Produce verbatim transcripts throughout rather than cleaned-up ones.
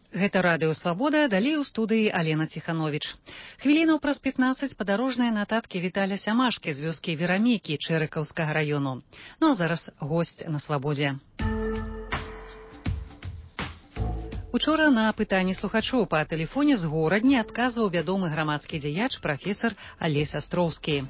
Гэта радыё «Свабода», далей у студыі Алена Ціхановіч. Хвілінаў праз пятнаццаць падарожныя нататкі Віталя Сямашкі з вёскі Верамейкі Чэрыкаўскага раёну. Ну а зараз госць на «Свабодзе». Учора на пытанні слухачоў па тэлефоне з горадні адказваў вядомы грамадскі дзеяч прафесар Алесь Астроўскі.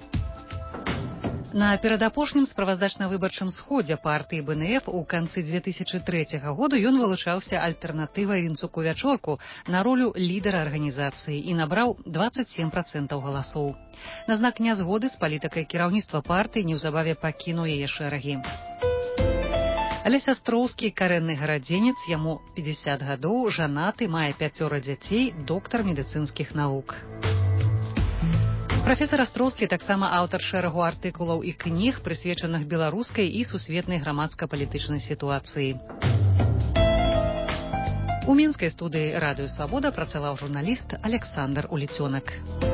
На перадапошнім справаздачна-выбарчым сходзе партыі бэ эн эф у канцы дзве тысячы трэцяга году ён вылучаўся альтэрнатывай Інцуку Вячорку на ролю лідара арганізацыі і набраў дваццаць сем працэнтаў галасоў. На знак нязгоды з палітыкай кіраўніцтва партыі неўзабаве пакінуў яе шэрагі. Алесь Астроўскі карэнны гарадзенец, яму пятьдесят гадоў, жанаты, мае пяцёра дзяцей, доктар медыцынскіх навук. Прафесар Астроўскі таксама аўтар шэрагу артыкулаў і кніг, прысвечаных беларускай і сусветнай грамадска-палітычнай сітуацыі. У мінскай студыі радыё «Свабода» працаваў журналіст Александр Уліцёнак.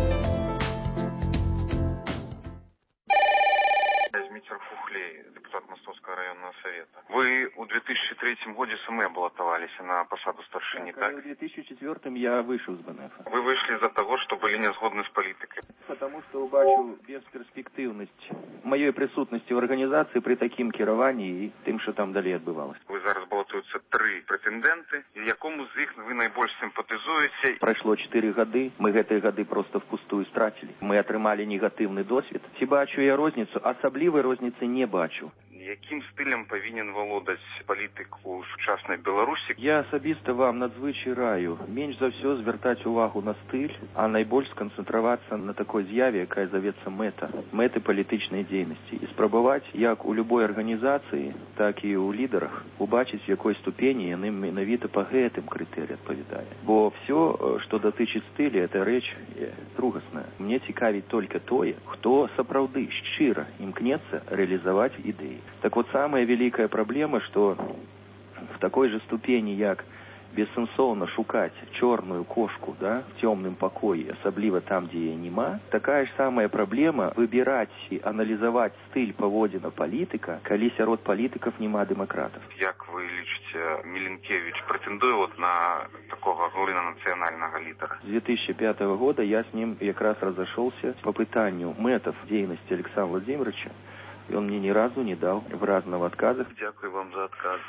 Депутат Мостовского районного совета. Вы в две тысячи третьем году сами баллотовались на посаду старшины, так? В две тысячи четвёртом я вышел из бэ эн эф. Вы вышли из-за того, что были не згодны с политикой? Потому что убачу бесперспективность моей присутности в организации при таким кіраванні і тим, що там далі відбувалося. Ви зараз балотуються три претенденти, і якому з них ви найбільш симпатизуєте? Пройшло чотири годи, ми гэты годи просто впустую стратили. Ми отримали негативний досвід. Ці бачу я розницю, особливої розниці не бачу. Яким стилем повинен володати політик у сучасній Білорусі? Я особисто вам надзвичай раю менш за все звертати увагу на стиль, а найбільш сконцентруватися на такій з'яві, яка зветься мета, мети політичної діяльності. І спробувати, як у будь-якій організації, так і у лідерах, побачити, в якій ступені вони менавіта по гэтым критеріям відповідає. Бо все, що дотичить стилі, це річ другосна. Мені цікавить тільки тое, хто сапраўды щиро імкнеться реалізувати ідеї. Так вот, самая великая проблема, что в такой же ступени, як бессенсовно шукать черную кошку, да, в темном покое, особливо там, где ее нема, такая же самая проблема выбирать и анализовать стиль поводина политика, коли сярод политиков нема демократов. Як ви лічите, Міленкевич претендує от на такого национального лидера? С две тысячи пятого года я с ним как раз разошелся по пытанию методов деятельности Александра Владимировича, и он мне ни разу не дал в разных отказах. Дякую вам за отказы.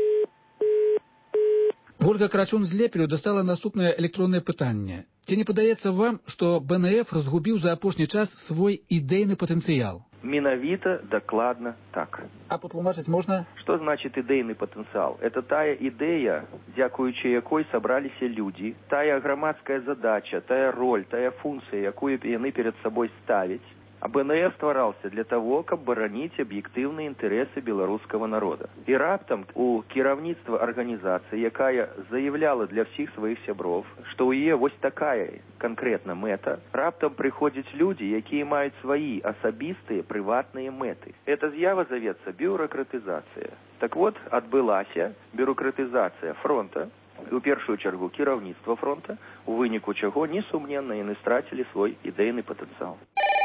Ольга Карачун з Лепелю дастала наступнае электроннае пытанне. Ці не падаецца вам, што бэ эн эф разгубіў за апошні час свой ідэйны патэнцыял? Менавіта, дакладна так. А патлумачыць можна? Што значыць ідэйны патэнцыял? Это тая ідэя, дзякуючы якой сабраліся людзі, тая грамадская задача, тая роль, тая функцыя, якую яны перад сабой ставяць. А бэ эн эф ствараўся для того, каб бараніць аб'ектыўныя інтарэсы беларускага народа. І раптам у кіраўніцтва арганізацыі, якая заяўляла для ўсіх сваіх сяброў, што ў яе вось такая канкрэтна мэта, раптам прыходзяць людзі, якія маюць сваі асабістыя прыватныя мэты. Эта з'ява завецца бюрократызацыя. Так вот, адбылася бюрократызацыя фронта, у першую чаргу кіраўніцтва фронта, у выніку чаго, несумненна, яны страцілі свой ідэйны патэнцыял.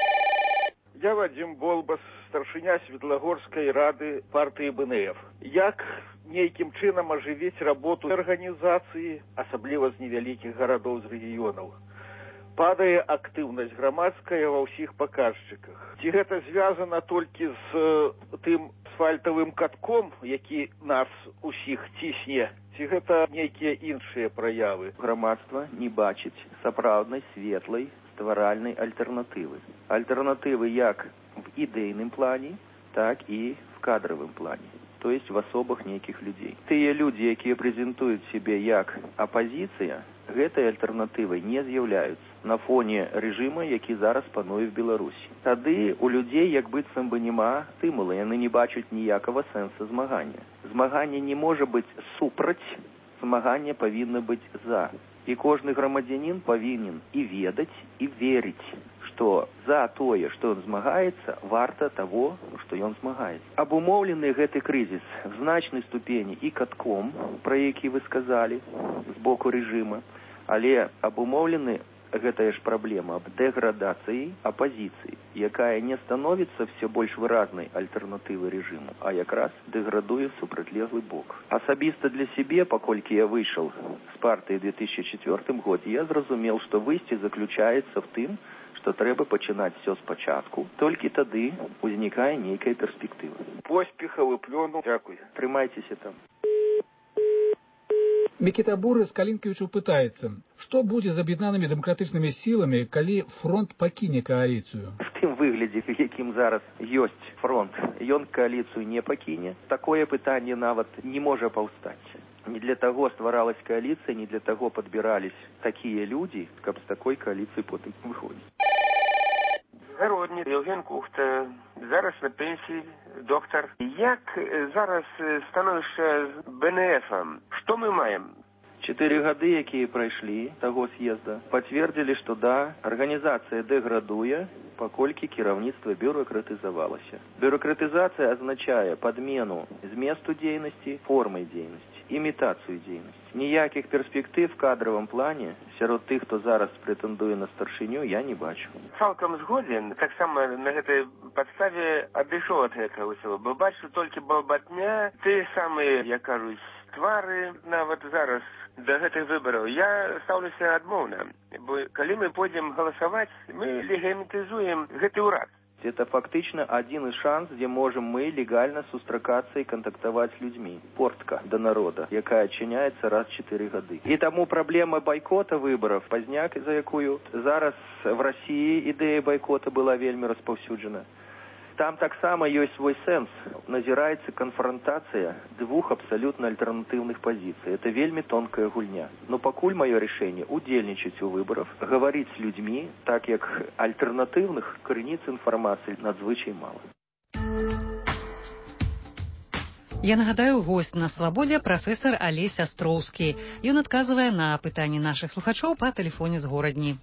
Я Вадим Болбас, старшыня Светлагорскай рады партыі бэ эн эф. Як нейкім чынам ажывіць работу арганізацыі, асабліва з невялікіх гарадоў з рэгіёнаў? Падае актыўнасць грамадская ва ўсіх паказчыках. Ці гэта звязана толькі з тым асфальтавым катком, які нас усіх цісне? Ці гэта нейкія іншыя праявы? Грамадства не бачыць сапраўднай светлай стваральнай альтэрнатывы. Альтэрнатывы як в ідэйным плане, так і в кадравым плане. То есть в асобах нейкіх людзей. Тыя людзі, якія прэзентуюць сябе як апазіцыя, гэтай альтэрнатывай не з'яўляюцца на фоне рэжыма, які зараз пануе в Беларусі. Тады у людзей як быццам бы няма стымула, яны не бачаць ніякага сэнса змагання. Змаганне не можа быць супраць, змаганне павінна быць за. І кожны грамадзянін павінен і ведаць, і верыць, што за тое, што ён змагаецца, варта таго, што ён змагаецца. Абумоўлены гэты крызіс в значнай ступені і катком, пра які вы сказалі, з боку рэжыма, але абумоўлены гэтая ж праблема аб дэградацыі апазіцыі, якая не становіцца все больш выразнай альтэрнатывы рэжыму, а якраз дэградуе супрацьлеглы бок. Асабіста для сябе, паколькі я выйшаў з партыі ў две тысячы чацвёртым годзе, я зразумеў, што выйсце заключаецца в тым, што трэба пачынаць все спачатку, толькі тады узнікае нейкая перспектыва. Поспехаў і плёну. Дзякуй. Трымайцеся там. Мікіта Буры з Калінкевічу пытаецца, што будзе з аб'яднанымі дэмакратычнымі сіламі, калі фронт пакіне кааліцыю? В тым выглядзе, в якім зараз ёсць фронт, ён кааліцыю не пакіне. Такое пытанне нават не можа паўстаць. Не для таго стваралась кааліцыя, не для таго падбірались такія людзі, каб з такой кааліцыі потым выходзіць. Гародні, Євген Кухта, зараз на пенсії, доктор. Як зараз становище з БНФом? Що ми маємо? Чатыры гады, якія прайшлі таго з'езда, пацвердзілі, што да, арганізацыя дэградуе, паколькі кіраўніцтва бюракратызавалася. Бюракратызацыя азначае падмену зместу дзейнасці, формай дзейнасці, імітацыю дзейнасці. Ніякіх перспектыў в кадравым плане сярод тых, хто зараз прэтэндуе на старшыню, я не бачу. Цалкам згоден. Таксама на гэтай падставе адышоў ад гэтага ўсяго, бо бачу толькі балбатня, тыя самыя, як кажуць, твары нават зараз да гэтых выбараў. Я стаўлюся адмоўна, бо калі мы пойдзем галасаваць, мы легітимизуем гэты ўрад. Это фактично один из шанс, где можем мы легально сустракаться и контактовать с людьми. Портка до народа, якая отчиняется раз в четыре гады. И тому проблема бойкота выборов, пазняк, за якую зараз в России идея бойкота была вельми распаўсюджана. Там таксама ёсць свой сэнс. Назіраецца канфронтацыя двух абсалютна альтэрнатыўных пазіцый. Это вельмі тонкая гульня. Но пакуль маё рашэнне удзельнічаць у выбарах, гаварыць з людзьмі, так як альтэрнатыўных крыніц інфармацыі надзвычай мала. Я нагадаю, гость на свабодзе прафесар Алесь Астроўскі. Ён адказвае на пытанні нашых слухачоў па тэлефоне з горадні.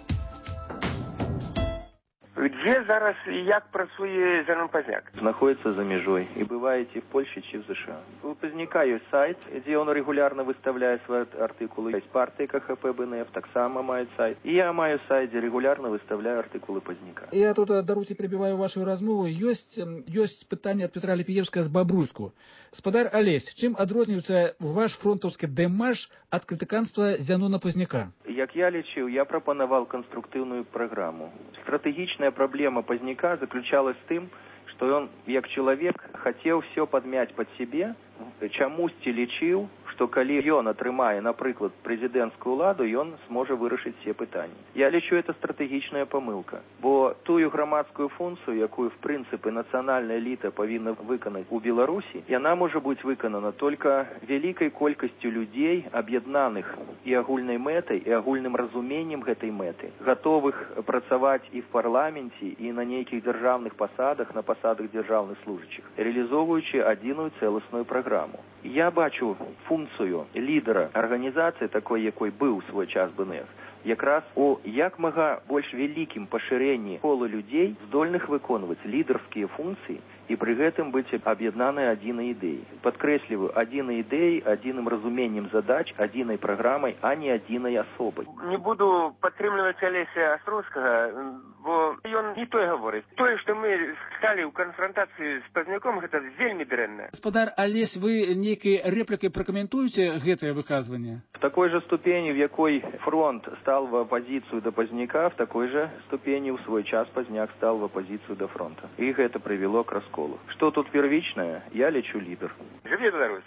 Где зараз и як працуе Зянон Пазняк? Находится за межой. И бываете в Польше, чи в США. У Пазняка есть сайт, где он регулярно выставляет свои артикулы. Есть партии КХП, БНФ, так само мает сайт. И я маю сайт, где регулярно выставляю артикулы Пазняка. Я тут, даруйте, прибиваю вашу размову. Есть, есть питание от Петра Ліпієвська з Бобруйску. Спадар Алесь, чим адрозніваецца ваш фронтовскі дэмарш ад крытыканства Зянона Пазняка? Як я лічыў, я прапанаваў канструктыўную праграму. Стратэгічная проблема Пазняка заключалась в тым, што ён, як чалавек, хацеў все падмяць пад сябе, чамусьці лічыў, што калі ён атрымае, напрыклад, прэзідэнцкую ўладу, ён зможа вырашыць все пытанні. Я лічу, это стратэгічная памылка, бо тую грамадскую функцыю, якую, в прынцыпе, нацыянальная эліта павінна выканаць у Беларусі, яна можа быць выканана только вялікай колькасцю людзей, аб'яднаных і агульнай мэтай, і агульным разуменнем гэтай мэты, гатовых працаваць і в парламенце, і на нейкіх дзяржаўных пасадах, на пасадах дзяржаўных служачых, реалізоўваючы адзіную цэласную праграму. Я бачу функцыю лідара арганізацыі, такой, якой быў у свой час БНФ, якраз у як мага больш вялікім пашырэнні кола людзей, здольных выконваць лідарскія функцыі і пры гэтым быць аб'яднанай адзінай ідэяй. Падкрэсліваю, адзінай ідэяй, адзіным разуменнем задач, адзінай праграмай, а не адзінай асобай. Не буду падтрымліваць Алеся Астроўскага, бо ён не той гаворыць. Тое, што мы сталі ў канфронтацыі з Пазняком, гэта вельмі дрэнна. Гаспадар Алесь, вы нейкай рэплікай пракаментуеце гэтае выказванне? В такой же ступені, в якой фронт стал в оппозицию до Пазняка, в такой же ступени в свой час Пазняк стал в оппозицию до фронта. И это привело к расколу. Что тут первичное? Я лечу лидер. Живи, Беларусь.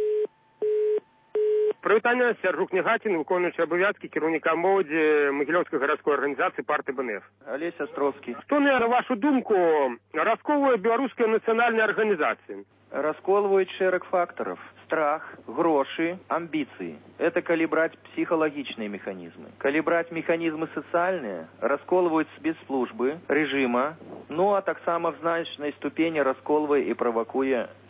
Прывітанне, Сяржук Нягацін, выконуючы абавязкі кіраўніка моладзі Магілёўскай гарадской арганізацыі партыі БНФ. Алесь Астроўскі. Што, на вашу думку, расколвае беларускія нацыянальныя арганізацыі? Расколывают шераг факторов. Страх, гроши, амбиции. Это коли брать психологичные механизмы. Коли брать механизмы социальные, расколывают спецслужбы, режима, ну а так само в значной ступени расколывая и провокуя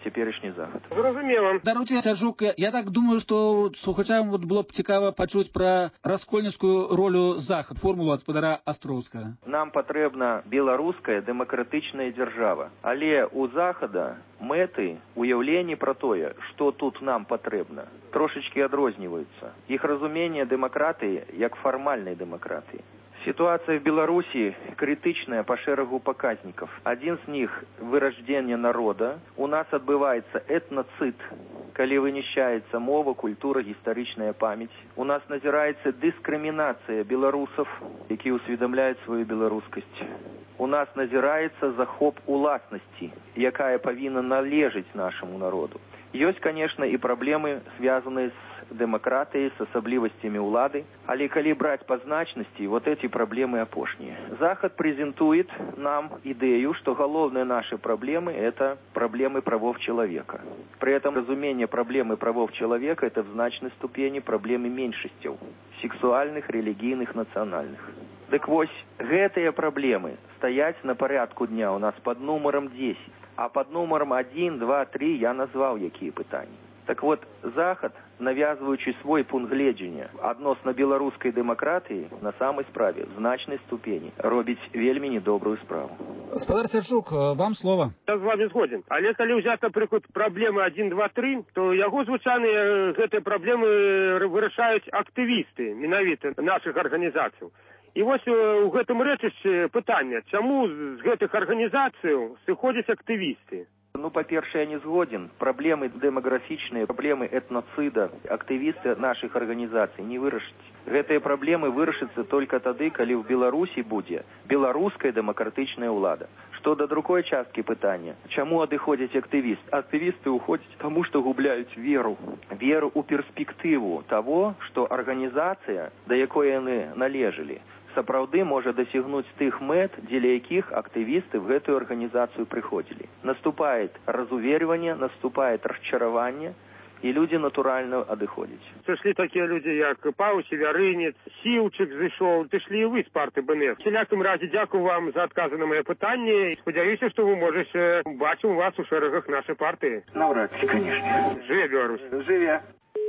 цяперашні захад. Зразумела. Даруйте, Сяржук, я так думаю, што слухачам вот было б цікава пачуць пра раскольніцкую ролю захад, формулу гаспадара Астроўскага. Нам патрэбна беларуская дэмакратычная дзяржава, але у захада мэты, уяўленні пра тое, што тут нам патрэбна, трошачкі адрозніваюцца. Іх разуменне дэмакратыі як фармальнай дэмакратыі. Ситуация в Беларуси критичная по шерагу показников. Один з них – вырождение народа. У нас отбывается этноцид, коли вынищается мова, культура, гістарычная память. У нас назирается дискриминация белорусов, які усведомляют свою белорусскость. У нас назирається захоп уласності, якая повинна належить нашему народу. Есть, конечно, и проблемы, связанные с демократией, с особливостями улады, але коли брать по значности, вот эти проблемы опошние. Захад презентует нам идею, что головные наши проблемы – это проблемы правов человека. При этом разумение проблемы правов человека – это в значной ступени проблемы меньшинств – сексуальных, религийных, национальных. Так вот, гэтыя проблемы стоять на порядку дня у нас под номером десять. А под номером один, два, три я назвал якія пытанні. Так вот, Захад, навязываючи свой пункт гледжання адносна беларускай дэмакратыі, на самой справе, в значной ступені, робіць вельмі недобрую справу. Гаспадар Сяржук, вам слово. Я з вами згоден. Але калі ўзяць, напрыклад, праблемы один, два, три, то яго звычайныя гэтыя праблемы вырашаюць актывісты, менавіта нашых арганізацый. І вось у гэтым рэчышчы пытанне, чаму з гэтых арганізацый сыходзяць актывісты? Ну, па-першае, я не згоден. Праблемы дэмаграфічныя, праблемы этноцида, актывісты нашых арганізацый не вырашаць. Гэтыя праблемы вырашацца только тады, калі ў Беларусі будзе беларуская дэмакратычная ўлада. Што да другой часткі пытання, чаму адыходзяць актывісты? Актывісты уходзяць, таму што губляюць веру. Веру ў перспектыву таго, што арганізацыя, да якой яны належалі, сапраўды можа дасягнуць тых мэт, дзеля якіх актывісты в гэтую арганізацыю прыходзілі. Наступает разуверивание, наступает расчараванне, і людзі натуральна адыходзяць. Прышлі такія людзі, як Паў Севярынец, Сіўчык зышоў, прышлі і вы з парты бэ эн эф. В всякім разе дзякую вам за адказы на мае пытанні і спадзяюся, што вы можаце бачым вас у шэрагах нашай партыі. Наўрад ці, канешне. Жыве Беларусь. Жыве.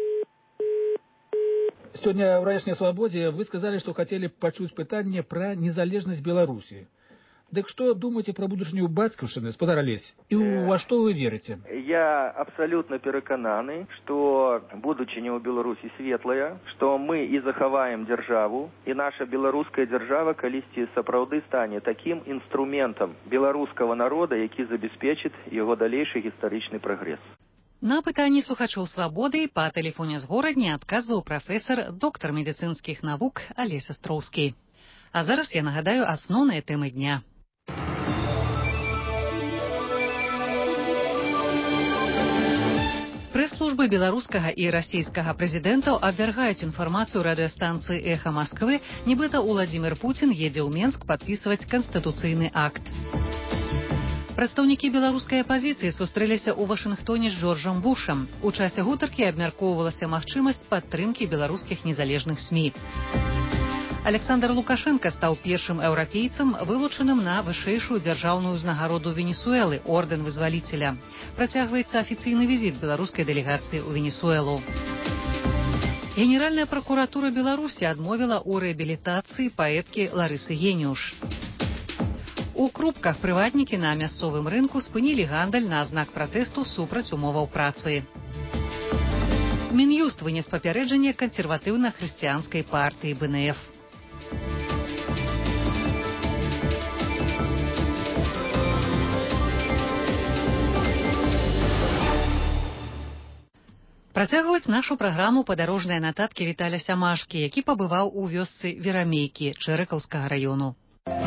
Сегодня в «Ранешняй свободе» вы сказали, что хотели почуть пытание про незалежность Беларуси. Так что думаете про будущую бацькаўшчыны, гаспадар Алесь? И во что вы верите? Я абсолютно перакананы, что будучыня ў Беларусі светлая, что мы и захаваем державу, и наша беларуская держава калісьці сапраўды стане таким инструментом беларускага народа, які забеспечит его далейшы гістарычны прагрэс. На пытанні слухачоў «Свабоды» па тэлефоне з горадні адказваў прафесар, доктар медыцынскіх навук Алесь Астроўскі. А зараз я нагадаю асноўныя тэмы дня. Прэс-службы беларускага і расійскага прэзідэнтаў абвяргаюць інфармацыю радыёстанцыі «Эхо Москвы», нібыта Уладзімір Пуцін едзе ў Менск падпісваць канстытуцыйны акт. Прадстаўнікі беларускай апазіцыі сустрэліся ў Вашынгтоне з Джорджам Бушам. У часе гутаркі абмяркоўвалася магчымасць падтрымкі беларускіх незалежных СМІ. Александр Лукашенко стаў першым еўрапейцам, вылучаным на вышэйшую дзяржаўную ўзнагароду Венесуэлы – ордэн вызваліцеля. Працягваецца афіцыйны візіт беларускай дэлегацыі ў Венесуэлу. Генеральная пракуратура Беларусі адмовіла ў рэабілітацыі паэткі Ларысы Геніуш. У Крупках прыватнікі на мясцовым рынку спынілі гандаль на знак пратэсту супраць умоваў працы. Мін'юст вынес папярэджанне кансерватыўна-хрысціянскай партыі бэ эн эф. Працягваць нашу праграму падарожныя нататкі Віталя Сямашкі, які пабываў у вёсцы Верамейкі Чэрыкаўскага раёну.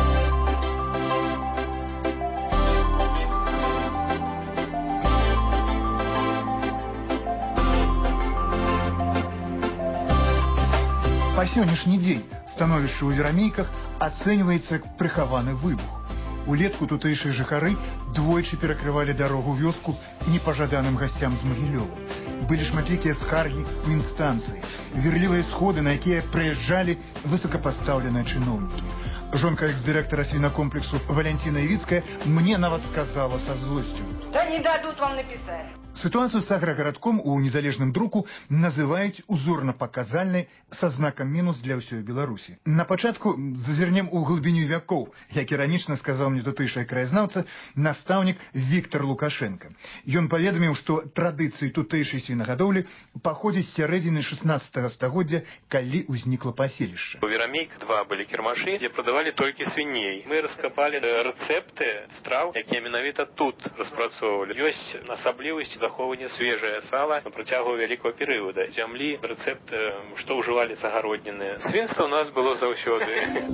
Па сённяшні дзень становішча ў Верамейках ацэньваецца як прыхаваны выбух. Улетку тутэйшыя жыхары двойчы перакрывалі дарогу вёску непажаданым гасцям з Магілёва. Былі шматлікія скаргі ў інстанцыі, верлівыя сходы, на якія прыязджалі высокапастаўленыя чыноўнікі. Жонка экс-директора свинокомплексу Валентина Ивицкая мне нават сказала со злостью. Да не дадут вам написать. Ситуацию с агрогородком у незалежным друку называюць узорна-паказальнай са знакам мінус для ўсёй Беларусі. На пачатку зазірнем у глыбіню вякоў, як іранічна сказаў мне тутэйшы краязнаўца, настаўнік Віктор Лукашенко. Ён паведаміў, што традыцыі тутэйшай свінагадоўлі паходзяць з сярэдзіны шестнадцатого стагоддзя, калі ўзнікла паселішча. У Верамейка два былі кірмашы, дзе прадавалі толькі свіней. Мы раскапалі рэцэпты страў, якія менавіта тут распрацоўвалі. Ёсць асаблівасць захоўвання свежае сала на працягу вялікага перыяда. Зямлі, рэцэпт, што ўжывалі з агародніны. Свінства у нас было заўсёды.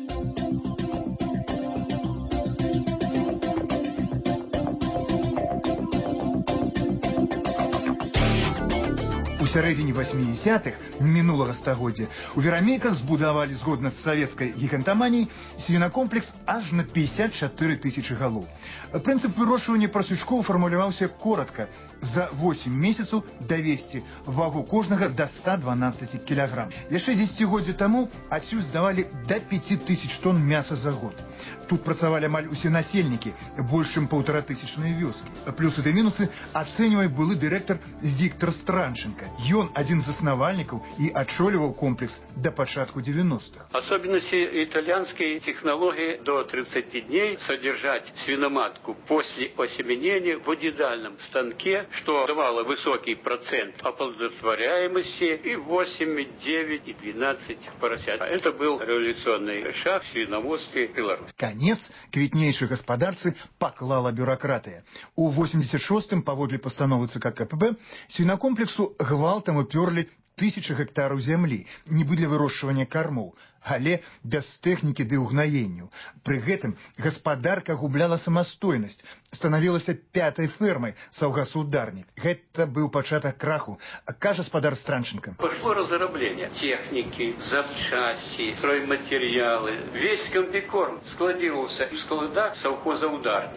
У сярэдзіне васьмідзесятых мінулага стагоддзя у Верамейках збудавалі, згодна з савецкай гігантаманіяй, свінакомплекс аж на пятьдесят четыре тысячи галоў. Прынцып вырошчвання прасучкоў фармуляваўся коротка: за восемь месяцаў давесці вагу кожнага до ста дванаццаці кілаграм. Яшчэ дзесяцігоддзя таму адсюль здавалі до пяти тысяч тонн мяса за год. Тут працавалі амаль усе насельнікі, больш чым паўтаратысячныя вёскі. Плюсы ды мінусы ацэньвае былы дырэктар Віктор Странченко. Ён адзін з заснавальнікаў і ачоліваў комплекс до пачатку девяностых. Особенности итальянской технологии до тридцати дней содержать свиноматку после осеменения в одидальном станке, что давало высокий процент оплодотворяемости и восемь, девять и двенадцать поросят. Это был революционный шаг в свиноводстве Беларуси. Конец квітнейшай гаспадарцы паклала бюракратыя. У восемьдесят шостым, паводле пастановы ЦК КПБ, свінакомплексу гвалтам уперлі тысячи гектараў зямлі, нібы для вырошчвання кармоў, але без тэхнікі ды ўгнаенняў. Пры гэтым гаспадарка губляла самастойнасць, станавілася пятай фермай саўгасударнік. Гэта быў пачатак краху, кажа спадар Странченко. Пошло разрабление техники, запчасти, стройматериалы. Весь комбикорм складировался в складах совхоза «Ударник».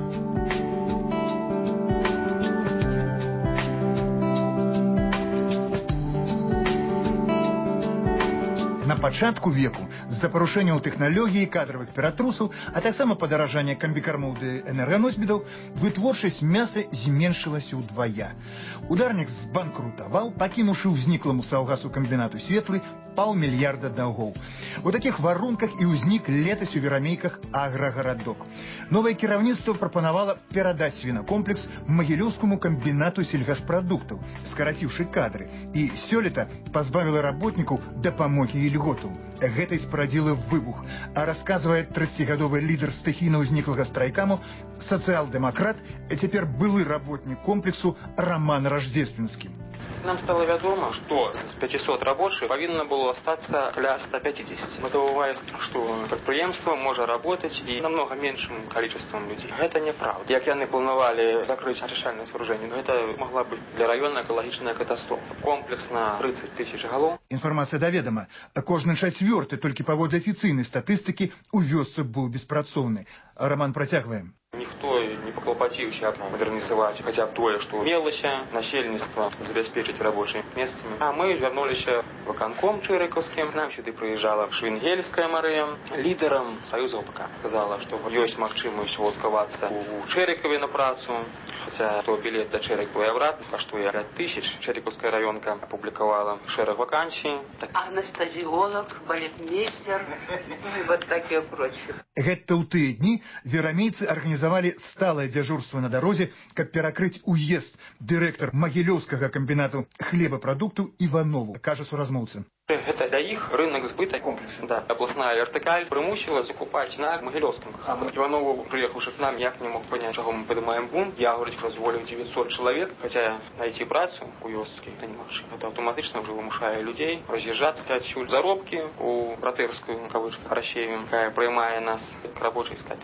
На пачатку веку з-за парушэнняў тэхналогіі, кадравых ператрусаў, а таксама падаражання камбікармоў ды энерганосьбітаў, вытворчасць мяса зменшылася ўдвая. Ударнік збанкрутаваў, пакінуўшы ўзнікламу саўгасу камбінату «Светлы» паўмільярда даўгоў. У такіх варунках і ўзнік летась у Верамейках аграгарадок. Новае кіраўніцтва прапанавала перадаць свінакомплекс Магілёўскаму камбінату сельгаспрадуктаў, скараціўшы кадры, і сёлета пазбавіла работнікаў дапамогі і льготаў. Гэтай спарадзіла выбух, а расказвае тридцатигадовы лідар стыхійна ўзніклага страйкаму, сацыял-дэмакрат, а цяпер былы работнік комплексу Роман Рождественскі. Нам стало вядома, што з пятисот рабочих павінна было астацца каля ста пятидесяти. Мотывавая, што прадпрыемства можа работаць і намного меншым количеством людзей. Гэта няправда. Як яны планавалі закрыць ачышчальнае сооружение, но гэта могла быць для раёна экалагічная катастрофа. Комплекс на тридцать тысяч галоў. Інфармацыя даведама. Кожны чацвёрты толькі паводле афіцыйнай статыстыкі у вёсцы быў беспрацоўны. Роман, працягваем. Ніхто не паклапаціўся мадэрнізаваць хаця б тое, што мелася, насельніцтва забяспечыць рабочымі месцамі. А мы вярнуліся в выканком чэрыкаўскім. Нам сюды прыязджала Швінгельская Марыя, лідарам Саюза ОПК. Сказала, што ёсць магчымасць уладкавацца у Чэрыкаве на працу. Хаця то билет до Чэрыкава і абратна каштуе пять тысяч. Чэрыкаўская раёнка апублікавала шэраг вакансій. Анестезиолог, балетмейстер, и вот такие прочие. Гэта ў тыя дні верамейцы арганізавалі сталае дзяжурства на дарозе, каб перакрыць уезд дырэктар Магілёўскага камбінату хлебапрадуктаў Іванову, кажа суразмоўца. Гэта для іх рынок збыта комплекса. Да. Областная вертыкаль прымусіла закупаць на Магілёўскім. Іванову, прыехаўшы к нам, як не мог понять, чаго мы падымаем бунт. Я, говорить, позволил девятьсот человек, хотя найти працу у вёскі это немагчыма. Это аўтаматычна ўжо вымушае людзей раз'язджацца адсюль. Заробкі у братэрскую, кавычках, Рашеве, якая прымае нас к рабочай скатыні.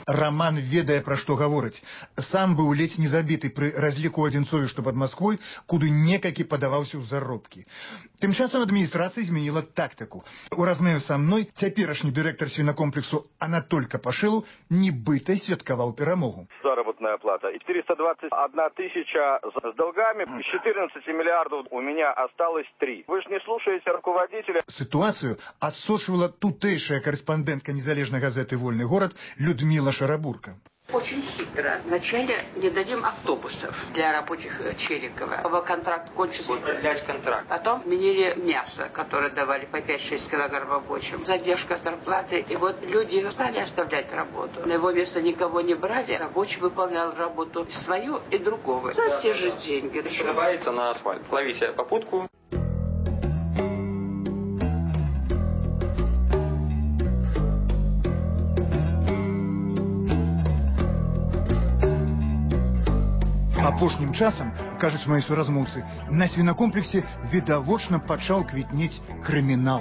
Роман ведае, пра што гаворыць. Сам быў ледзь не забіты пры разліку адзінцовішча пад Масквой, куды некалькі падаваўся ў заробкі. Тым часам адміністрацыя змяніла тактыку. У размове са мной цяперашні дырэктар свінакомплексу Анатоль Капашылу нібыта святкаваў перамогу. Заработная плата. И четыреста двадцать одна тысяча с долгами. Из четырнадцати миллиардов у меня осталось три. Вы же не слушаете руководителя. Ситуацию отсочивала тутейшая корреспондентка незалежной газеты «Вольный город» Людмила Шарабурка. Очень хитро. Вначале не дадим автобусов для рабочих Черикова. Контракт кончился. Продлять контракт. Потом отменили мясо, которое давали по пять-шесть килограмм рабочим. Задержка зарплаты. И вот люди стали оставлять работу. На его место никого не брали. Рабочий выполнял работу свою и другого. За те же деньги. Добавится на асфальт. Ловите попутку. Апошнім часам, кажуць мои суразмоўцы, на свинокомплексе відавочна пачаў квітнець крымінал.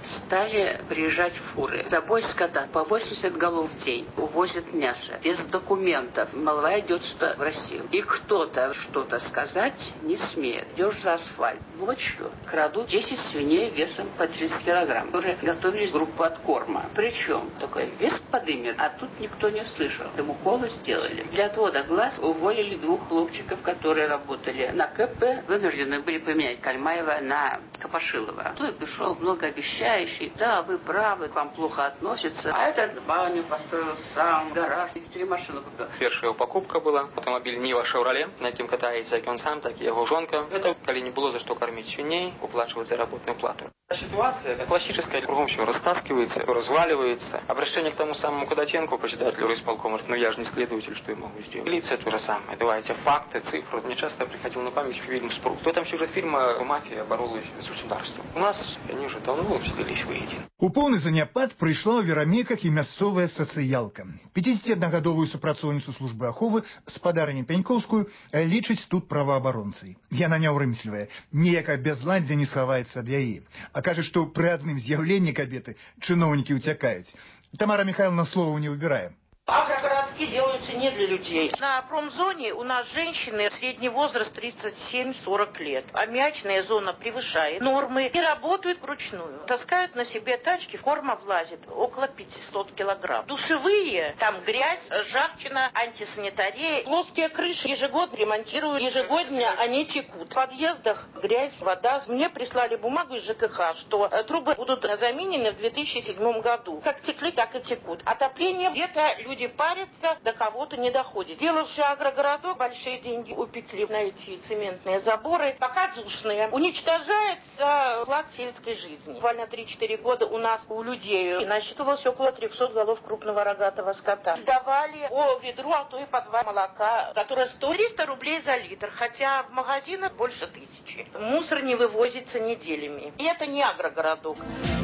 Стали приезжать фуры. Забой скота по восемьдесят голов в день. Увозят мясо. Без документов. Молва идет сюда, в Россию. И кто-то что-то сказать не смеет. Идешь за асфальт. Ночью крадут десять свиней весом по тридцать килограмм. Которые готовились к группу откорма. Причем такой вес подымет, а тут никто не слышал. Ему уколы сделали. Для отвода глаз уволили двух хлопчиков, которые работали на КП. Вынуждены были поменять Кальмаева на Капашилова. Тут пришел многообещающий. Да, вы правы, к вам плохо относятся. А этот баню построил сам, гараж, и четыре машины купил. Первая покупка была. Автомобиль Нива Шевроле, на яким катается як он сам, так и его жонка. Это, коли не было за что кормить свиней, уплачивать заработную плату. Ситуация классическая, кругом все растаскивается, разваливается. Обращение к тому самому Кудатенко, председателю райисполкома, говорит, ну я же не следователь, что я могу сделать. Милиция то же самое. Давайте факты, цифры. Мне часто приходил на память фильм «Спрут». В этом сюжет фильма мафия боролась с государством. У нас они уже давно встались воедино. У поўны заняпад прыйшла ў Верамейках і мясцовая сацыялка. пяцідзесяцігадовую супрацоўніцу службы аховы спадарню Пянькоўскую лічыць тут праваабаронцай. Яна не ўрымслівае, ніякае бязладдзе не схаваецца ад яе. А кажа, што пры адным з'яўленні кабеты чыноўнікі ўцякаюць. Тамара Михайловна слова не выбірае. Агрогородки делаются не для людей. На промзоне у нас женщины средний возраст тридцать семь сорок лет. Аммиачная зона превышает нормы и работают вручную. Таскают на себе тачки, форма влазит около пятисот килограмм. Душевые, там грязь, ржавчина, антисанитария. Плоские крыши ежегодно ремонтируют, ежегодно они текут. В подъездах грязь, вода. Мне прислали бумагу из ЖКХ, что трубы будут заменены в две тысячи седьмом году. Как текли, так и текут. Отопление где-то люди парятся, до кого-то не доходит. Делавшие агрогородок большие деньги упекли на эти цементные заборы. Пока душные. Уничтожается уклад сельской жизни. Буквально три-четыре года у нас у людей насчитывалось около трехсот голов крупного рогатого скота. Сдавали по ведру, а то и по два молока, которое стоит триста рублей за литр, хотя в магазинах больше тысячи. Мусор не вывозится неделями. И это не агрогородок.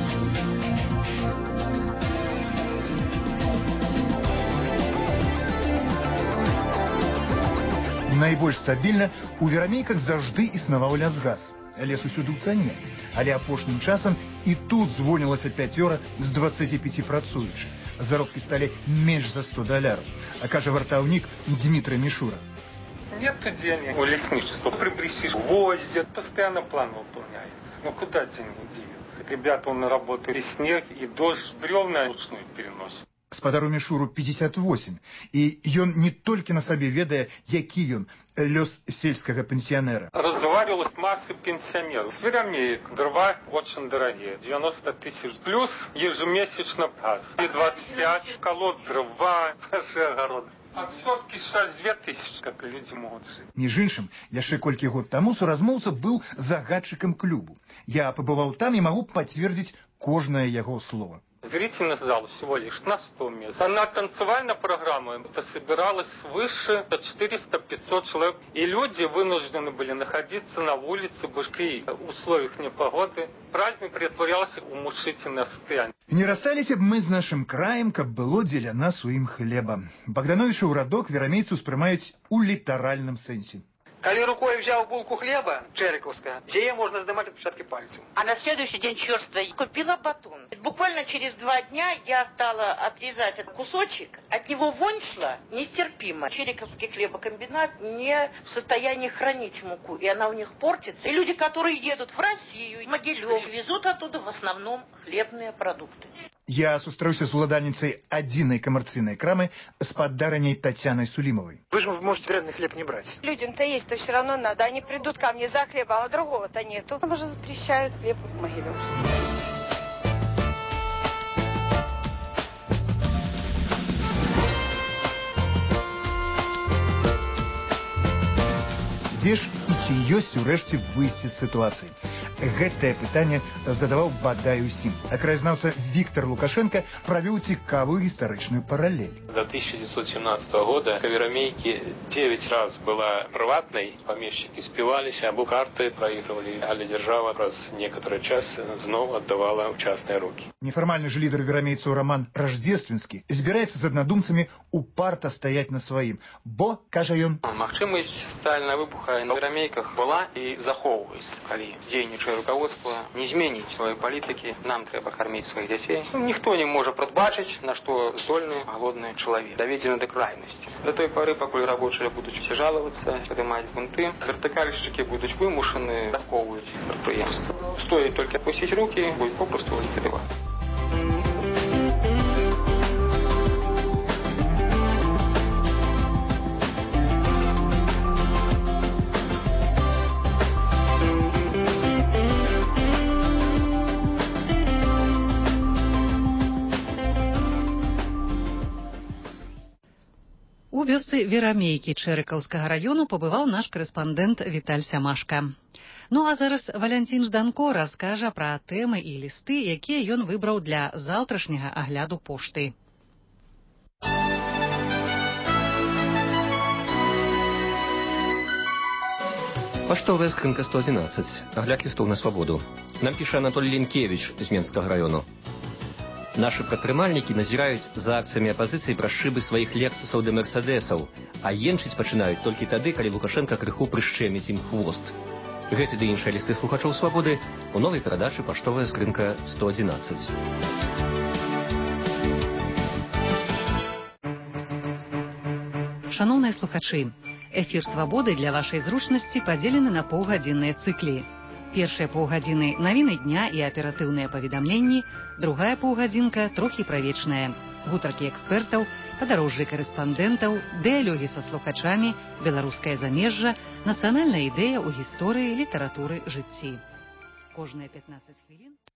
Найбольш стабільна у Верамейках заўжды існаваў лясгаз. Лес усюды ў цане. Але апошнім часам і тут звольнілася пяцёра з дваццаці пяці працуючых. Заробкі сталі менш за сто даляраў. А кажа вартаўнік Дмитрий Мишура. Нет денег у лесничества. Прибрисишь, возят, постоянно план выполняется. Ну куда деньги девятся? Ребята, он работает и снег, и дождь, бревна ручную переносит. Спадару Мишуру пятьдесят восемь, і ён не толькі на сабе ведае, які ён лёс сельскага пенсионера. Разваривалась масса пенсионеров. С Верамеек дрова очень дорогие, девяносто тысяч. Плюс ежемесячно газ. И двадцать пять колод дрова, даже огород. От сотки сейчас две тысячи, как люди могут жить. Між іншым, яшчэ колькі год таму суразмоўца быў загадчыкам клубу. Я пабываў там і магу пацвердзіць кожнае яго слово. Зрительный зал всего лишь на сто мест. А на танцевальной программе это собиралось свыше четыреста-пятьсот человек. И люди вынуждены были находиться на улице, бушки в условиях непогоды. Праздник притворялся в умушительное состояние. Не рассталіся б мы з нашым краем, каб было дзеля нас у ім хлеба. Богдановича ў радок верамейцы ўспрымаюць у літаральным сэнсе. Коли рукой взял булку хлеба, чериковская, ее можно сдымать отпечатки пальцев. А на следующий день черствая купила батон. Буквально через два дня я стала отрезать этот кусочек. От него вонь шла нестерпимо. Чериковский хлебокомбинат не в состоянии хранить муку, и она у них портится. И люди, которые едут в Россию, в Могилев, везут оттуда в основном хлебные продукты. Я сустрэлся з уладальніцай адзінай камерцыйнай крамы спадарней Татьяной Сулимовой. Вы же можете вредный хлеб не брать. Людям-то есть-то все равно надо. Они придут ко мне за хлебом, а другого-то нету. Нам уже запрещают хлеб в Могилевске. Дзе ж і ці ёсць урэшце выйсце з сітуацыі? Гэтае пытанне задаваў бадай усім. А краязнаўца Віктор Лукашенко правёў цікавую гістарычную паралель. До тысяча девятьсот семнадцатого года Каверамейки девять раз была приватной, помещики спивались, або карты проигрывали, а держава раз некоторый час снова отдавала в частные руки. Нефармальны ж лідар верамейцаў Роман Раждественскі збіраецца з аднадумцамі упарта стаяць на сваім, бо, кажа ён, магчымасць социального выбуха на верамейках была і захоўваецца. Калі дзейнічае руководство не зменіць свае палітыкі, нам трэба карміць сваіх дзяцей. Ніхто не можа прадбачыць, на што здольны голодны чалавек, даведзены да крайнасці. До той пары, пакуль рабочыя будуць усе жалавацца, падымаць бунты, вертыкальшчыкі будуць вымушаны захоўваць прадпрыемства. Стоіць толькі апусціць рукі, будуць попросту ліквідаваць. У вёсцы Верамейкі Чэрыкаўскага раёну пабываў наш корэспандэнт Віталь Сямашка. Ну а зараз Валянцін Жданко раскажа пра тэмы і лісты, якія ён выбраў для заўтрашняга агляду пошты. Паштовая скрынка сто одиннадцать. Агляд лістоў на свабоду. Нам піша Анатолій Ленкевич з Менскага раёну. Нашы прадпрымальнікі назіраюць за акцыямі апазіцыі пра шыбы сваіх лексусаў ды мерседесаў, а енчыць пачынаюць толькі тады, калі Лукашенка крыху прышчэміць ім хвост. Гэты ды іншыя лісты слухачоў свабоды у новай перадачы «Паштовая скрынка сто одиннадцать». Шаноўныя слухачы, эфір свабоды для вашай зручнасці падзелены на паўгадзінныя цыклі. Першыя паўгадзіны навіны дня і аператыўныя паведамленні, другая паўгадзінка трохі правечная. Гутаркі экспертаў, падарожжы карэспандэнтаў, дыялогі са слухачамі, беларускае замежжа, нацыянальная ідэя ў гісторыі, літаратуры, жыцці. Кожныя пятнаццаць хвілін